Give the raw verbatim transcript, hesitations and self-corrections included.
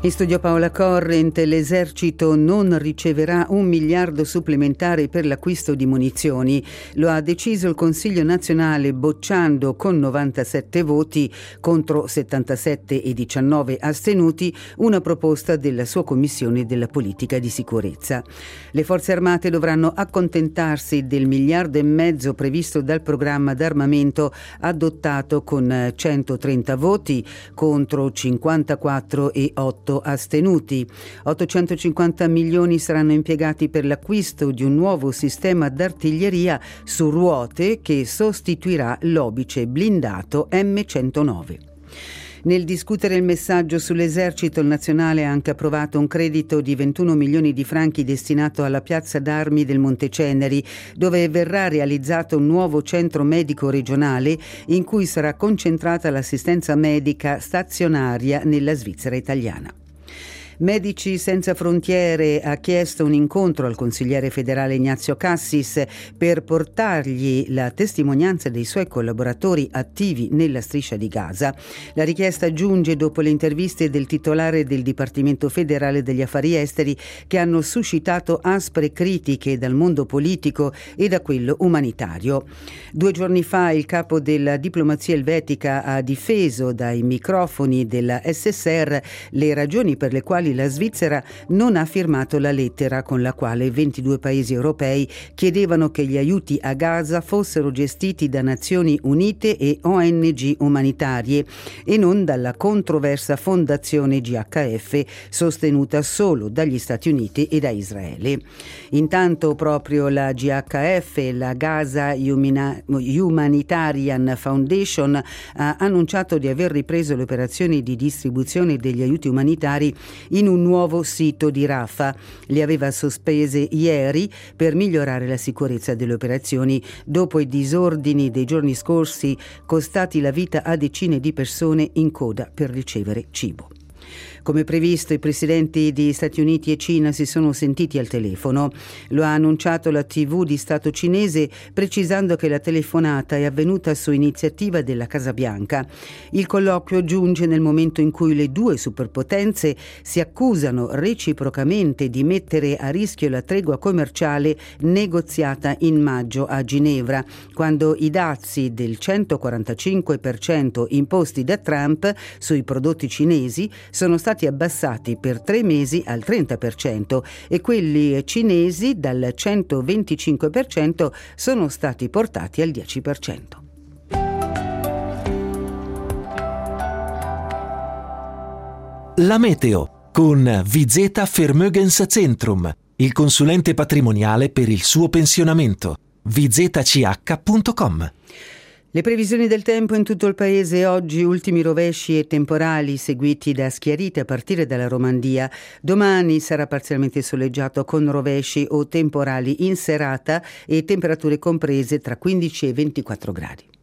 In studio Paola Corrent. L'esercito non riceverà un miliardo supplementare per l'acquisto di munizioni. Lo ha deciso il Consiglio nazionale bocciando con novantasette voti contro settantasette e diciannove astenuti una proposta della sua Commissione della Politica di Sicurezza. Le forze armate dovranno accontentarsi del miliardo e mezzo previsto dal programma d'armamento adottato con centotrenta voti contro cinquantaquattro e otto astenuti. ottocentocinquanta milioni saranno impiegati per l'acquisto di un nuovo sistema d'artiglieria su ruote che sostituirà l'Obice blindato M centonove. Nel discutere il messaggio sull'esercito, il nazionale ha anche approvato un credito di ventuno milioni di franchi destinato alla piazza d'armi del Monteceneri, dove verrà realizzato un nuovo centro medico regionale in cui sarà concentrata l'assistenza medica stazionaria nella Svizzera italiana. Medici Senza Frontiere ha chiesto un incontro al consigliere federale Ignazio Cassis per portargli la testimonianza dei suoi collaboratori attivi nella striscia di Gaza. La richiesta giunge dopo le interviste del titolare del Dipartimento federale degli affari esteri che hanno suscitato aspre critiche dal mondo politico e da quello umanitario. Due giorni fa il capo della diplomazia elvetica ha difeso dai microfoni della S S R le ragioni per le quali la Svizzera non ha firmato la lettera con la quale ventidue paesi europei chiedevano che gli aiuti a Gaza fossero gestiti da Nazioni Unite e O N G umanitarie e non dalla controversa fondazione G H F sostenuta solo dagli Stati Uniti e da Israele. Intanto proprio la G H F, la Gaza Humanitarian Foundation, ha annunciato di aver ripreso le operazioni di distribuzione degli aiuti umanitari in un nuovo sito di Rafah. Le aveva sospese ieri per migliorare la sicurezza delle operazioni dopo i disordini dei giorni scorsi costati la vita a decine di persone in coda per ricevere cibo. Come previsto, i presidenti di Stati Uniti e Cina si sono sentiti al telefono. Lo ha annunciato la tivù di Stato cinese, precisando che la telefonata è avvenuta su iniziativa della Casa Bianca. Il colloquio giunge nel momento in cui le due superpotenze si accusano reciprocamente di mettere a rischio la tregua commerciale negoziata in maggio a Ginevra, quando i dazi del centoquarantacinque per cento imposti da Trump sui prodotti cinesi sono stati abbassati per tre mesi al trenta per cento e quelli cinesi dal centoventicinque per cento sono stati portati al dieci per cento. La meteo con Vizeta Vermögenszentrum, il consulente patrimoniale per il suo pensionamento. vizeta c h punto com. Le previsioni del tempo in tutto il paese oggi: ultimi rovesci e temporali seguiti da schiarite a partire dalla Romandia. Domani sarà parzialmente soleggiato con rovesci o temporali in serata e temperature comprese tra quindici e ventiquattro gradi.